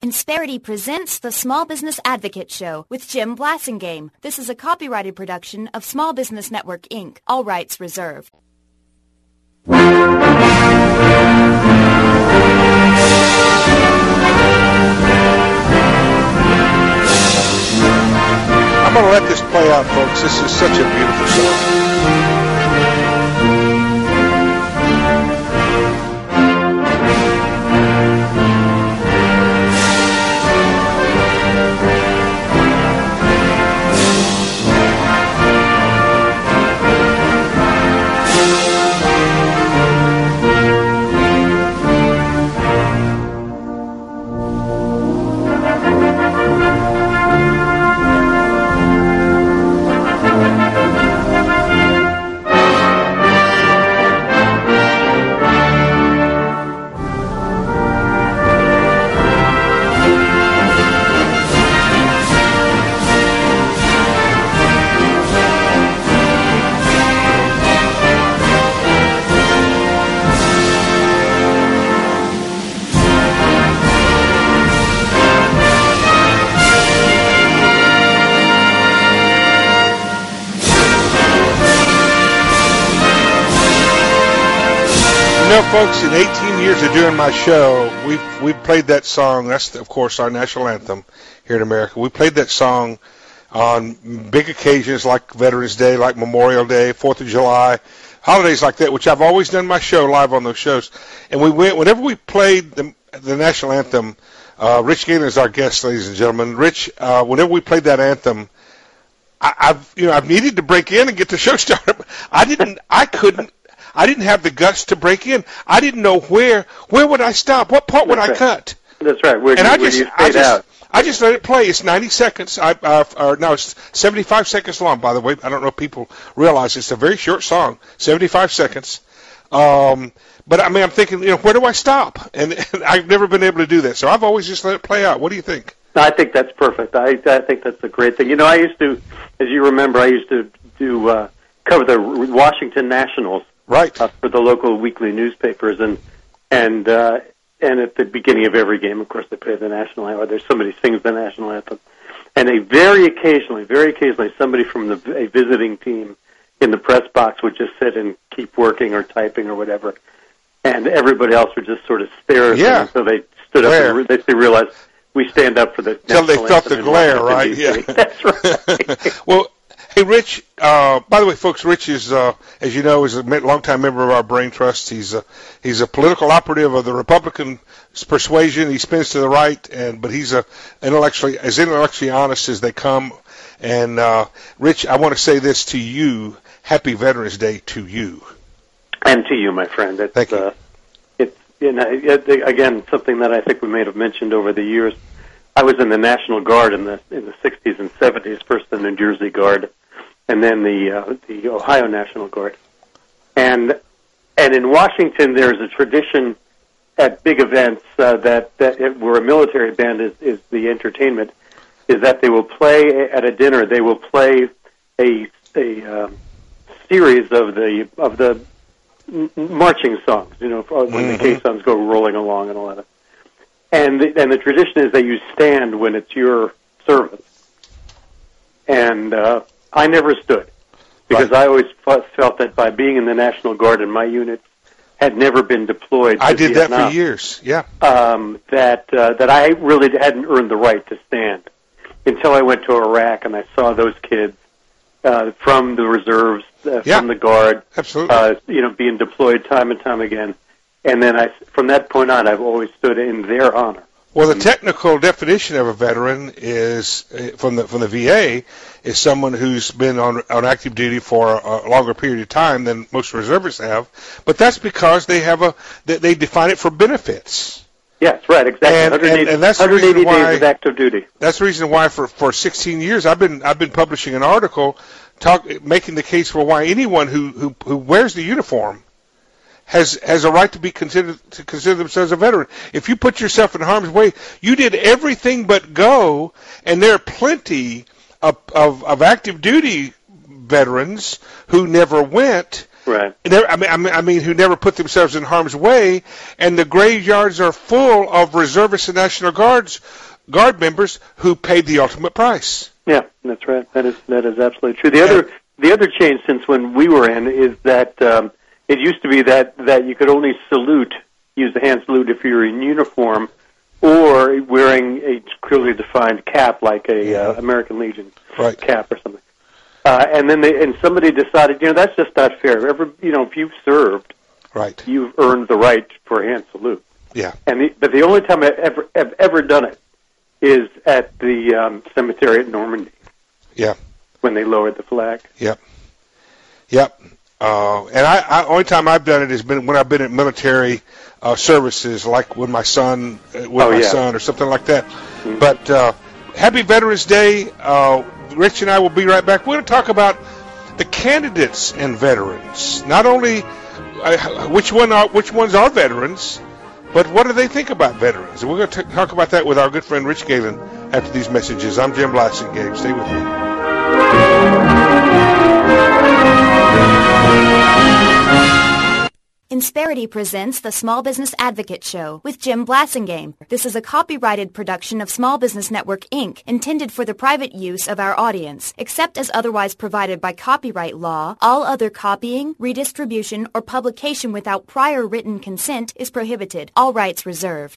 Insperity presents the Small Business Advocate Show with Jim Blasingame. This is a copyrighted production of Small Business Network, Inc. All rights reserved. I'm going to let this play out, folks. This is such a beautiful song. You know, folks, in 18 years of doing my show, we've played that song. That's, of course, our national anthem here in America. We played that song on big occasions like Veterans Day, like Memorial Day, 4th of July, holidays like that, which I've always done my show live on those shows. And whenever we played the national anthem, Rich Galen is our guest, ladies and gentlemen. Rich, whenever we played that anthem, I've needed to break in and get the show started. I didn't have the guts to break in. I didn't know where would I stop? What part would I cut? That's right. Where do you fade out? I just let it play. It's 90 seconds. It's 75 seconds long, by the way. I don't know if people realize it's a very short song, 75 seconds. But I mean, I'm thinking, where do I stop? And I've never been able to do that. So I've always just let it play out. What do you think? I think that's perfect. I think that's a great thing. I used to, as you remember, do cover the Washington Nationals. Right. For the local weekly newspapers, and at the beginning of every game, of course, they play the national anthem, or there's somebody sings the national anthem, and very occasionally, somebody from a visiting team in the press box would just sit and keep working or typing or whatever, and everybody else would just sort of stare at them until they stood up and they realized we stand up for the national anthem. Until they felt the glare, right? Yeah, that's right. Well. Hey, Rich, by the way, folks, Rich is, as you know, is a longtime member of our Brain Trust. He's a political operative of the Republican persuasion. He spins to the right, but he's as intellectually honest as they come. And, Rich, I want to say this to you. Happy Veterans Day to you. And to you, my friend. Thank you. Again, something that I think we may have mentioned over the years. I was in the National Guard in the 60s and 70s, first the New Jersey Guard, and then the Ohio National Guard. And in Washington, there's a tradition at big events where a military band is the entertainment, is that they will play at a dinner. They will play a series of the marching songs, when the caissons go rolling along and all that. And the tradition is that you stand when it's your service. And I never stood, because I always felt that by being in the National Guard and my unit had never been deployed to I did Vietnam, that for years, yeah. That I really hadn't earned the right to stand until I went to Iraq and I saw those kids from the reserves, from the Guard, absolutely. Being deployed time and time again. And then from that point on, I've always stood in their honor. Well, the technical definition of a veteran is from the VA is someone who's been on active duty for a longer period of time than most reservists have. But that's because they define it for benefits. Yes, right, exactly. And that's 180 days of active duty. That's the reason why for 16 years I've been publishing an article making the case for why anyone who wears the uniform has a right to consider themselves a veteran. If you put yourself in harm's way, you did everything but go, and there are plenty of active duty veterans who never went Right. I mean, who never put themselves in harm's way, and the graveyards are full of reservists and National Guard members who paid the ultimate price. Yeah, that's right. That is absolutely true. The other change since when we were in is that it used to be that you could only use the hand salute if you're in uniform or wearing a clearly defined cap like a American Legion cap or something. And then somebody decided, that's just not fair. If you've served, you've earned the right for a hand salute. Yeah. But the only time I've ever done it is at the cemetery at Normandy. Yeah. When they lowered the flag. Yep. And only time I've done it has been when I've been at military services, like with my son, or something like that. Mm-hmm. But happy Veterans Day. Rich and I will be right back. We're going to talk about the candidates and veterans. Not only which ones are veterans, but what do they think about veterans? And we're going to talk about that with our good friend Rich Galen after these messages. I'm Jim Blasingame. Stay with me. Insperity presents the Small Business Advocate Show with Jim Blasingame. This is a copyrighted production of Small Business Network, Inc., intended for the private use of our audience. Except as otherwise provided by copyright law, all other copying, redistribution, or publication without prior written consent is prohibited. All rights reserved.